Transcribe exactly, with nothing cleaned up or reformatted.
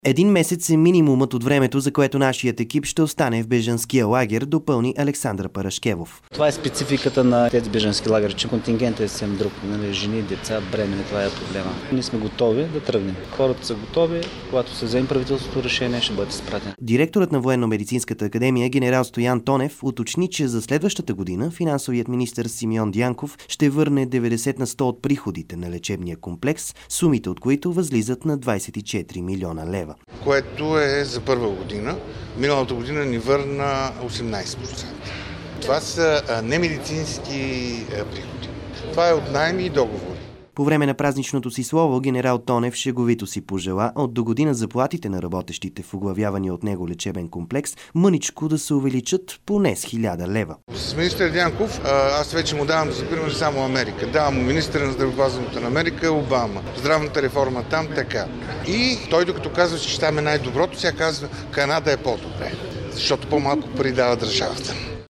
Един месец е минимумът от времето, за което нашият екип ще остане в бежанския лагер, допълни Александър Парашкевов. Това е спецификата на тези бежански лагери, че контингентът е съвсем друг. Нали, жени, деца, бремени, това е проблема. Ние сме готови да тръгнем. Хората са готови, когато се вземе правителството решение, ще бъде изпратен. Директорът на Военно-медицинската академия генерал Стоян Тонев уточни, че за следващата година финансовият министър Симеон Дянков ще върне деветдесет на сто от приходите на лечебния комплекс, сумите от които възлизат на двадесет и четири милиона лева. Което е за първа година. Миналата година ни върна осемнадесет процента. Това са немедицински приходи. Това е от наеми и договори. По време на празничното си слово генерал Тонев шеговито си пожела от до година заплатите на работещите в оглавявания от него лечебен комплекс мъничко да се увеличат поне с хиляда лева. С министър Дянков аз вече му давам за пример само Америка. Давам му министър на здравеопазването на Америка Обама. Здравната реформа там така. И той докато казва, че там е най-доброто, сега казва Канада е по-добре. Защото по-малко пари дава държавата.